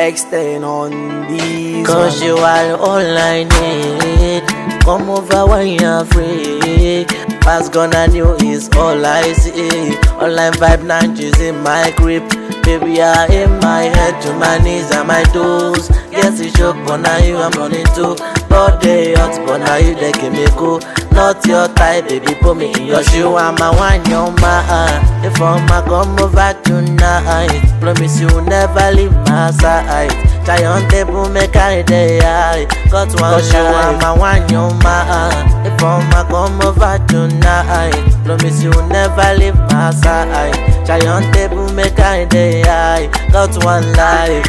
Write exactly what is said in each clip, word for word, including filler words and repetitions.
extend on this. Cause one. you are all I need. Come over when you're free. Past gonna new is all I see. Online vibe ninjas in my grip. Baby, I in my head to my knees and my toes. Yes, it's joke, but now you I'm running to. Body hot, but now you they give me cool. Not your type, baby, put me in your shoe. I'm a one, you're my. If I'm a come over tonight, promise you never leave my side. Try on table, make I day. Got one, cause you are my one, you're my. If I'm a come over tonight, promise you never leave my side. Try on table, make I day. Got one life.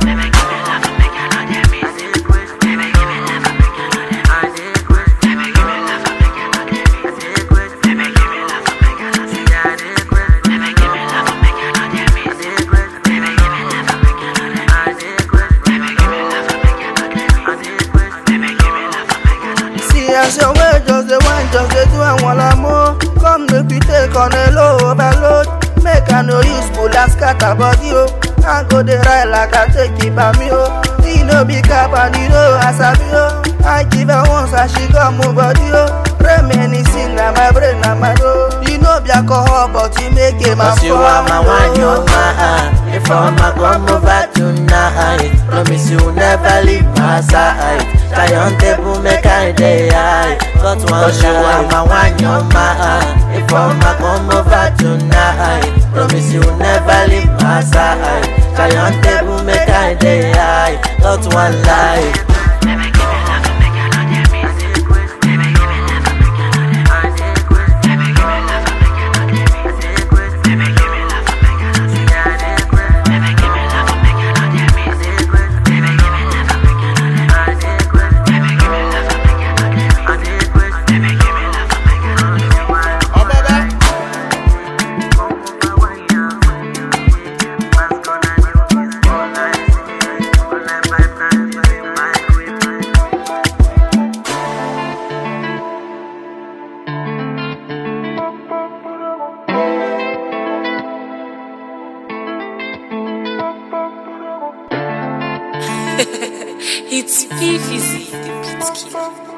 As your way, just the one, just the two and one more. Come make we take on a low overload. Make I no use bull and scatter body, oh. I go the ride like I take it by me, oh. You know big up and you know I sabi, oh. I give her once and she got move body, oh. Reminiscing na my brain na my road. You know be alcohol but you make it my cause you are my one, you're my. If I'm a come over tonight, promise you never leave my side. Try on table, make I day. Got one, cause you are my one, you're my. If I'm a come over tonight, promise you never leave my side. Try on table, make I day. Got one life. It's P V Z, the beat killer.